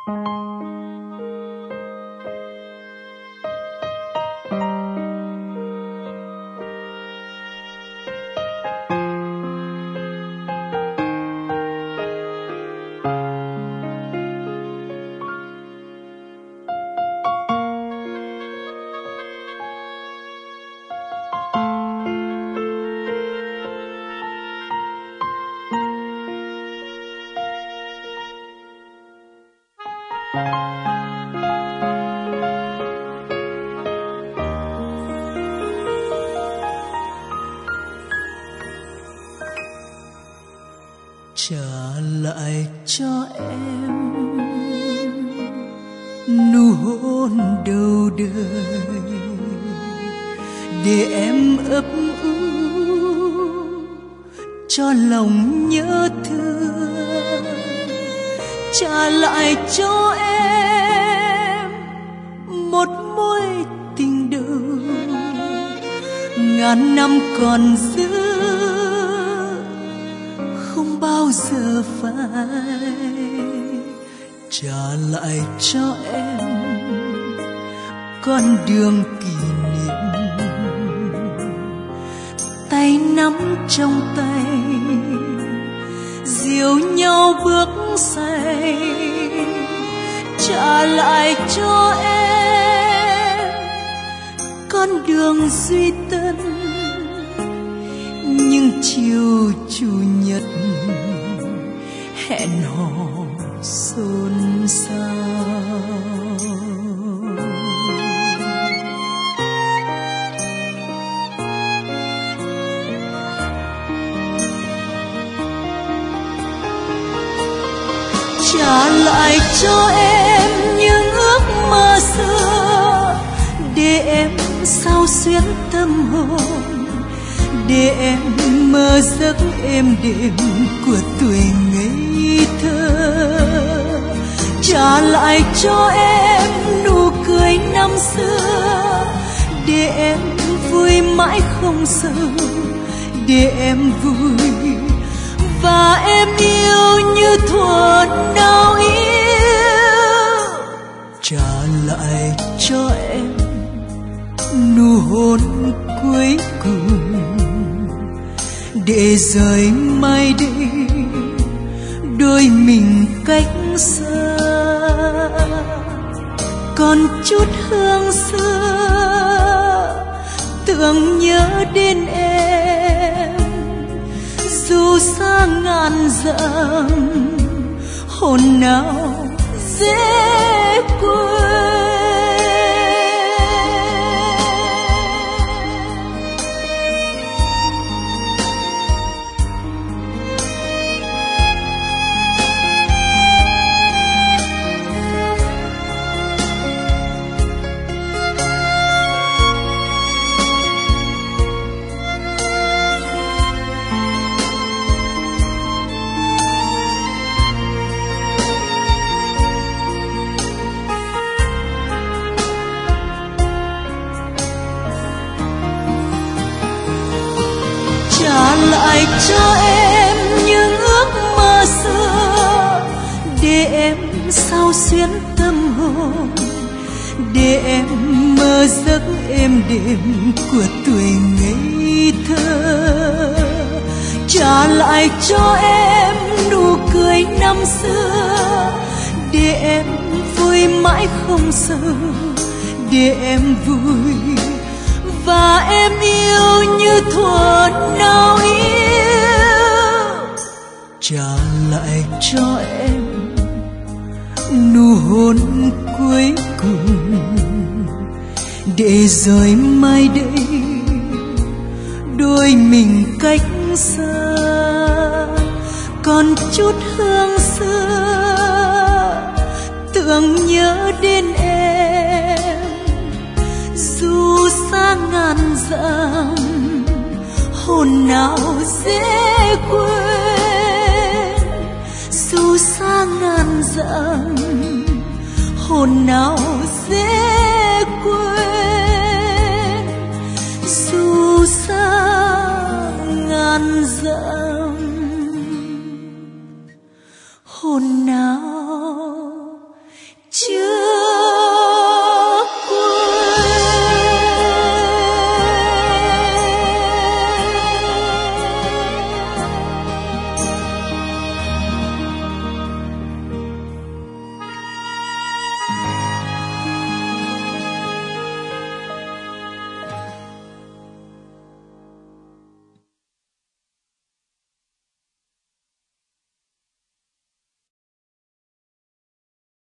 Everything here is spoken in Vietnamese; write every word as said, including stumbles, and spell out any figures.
Trả lại cho em nụ hôn đầu đời, để em ấp ủ cho lòng nhớ thương. Trả lại cho em một mối tình đầu, ngàn năm còn giữ không bao giờ phai. Trả lại cho em con đường kỷ niệm, tay nắm trong tay dìu nhau bước say. Trả lại cho em con đường duy tân, nhưng chiều chủ nhật hẹn hò xôn xao. Trả lại cho em những ước mơ xưa, để em sao xuyến tâm hồn, để em mơ giấc êm đềm của tuổi ngây thơ. Trả lại cho em nụ cười năm xưa, để em vui mãi không sầu, để em vui và em yêu như thuở nào yêu. Trả lại cho em nụ hôn cuối cùng, để rời mai đây đôi mình cách xa. Còn chút hương xưa tưởng nhớ đến em, dù xa ngàn dặm hồn nào dễ quên. Trả lại cho em những ước mơ xưa, để em sao xuyến tâm hồn, để em mơ giấc êm đềm của tuổi ngây thơ. Trả lại cho em nụ cười năm xưa, để em vui mãi không sầu, để em vui và em yêu như thuở nào yêu. Trả lại cho em nụ hôn cuối cùng, để rồi mai đây đôi mình cách xa. Còn chút hương xưa tưởng nhớ đến em, dù xa ngàn dặm hồn nào dễ quên. Dù xa ngàn dặm hồn nào dễ quên. Dù xa ngàn dặm hồn nào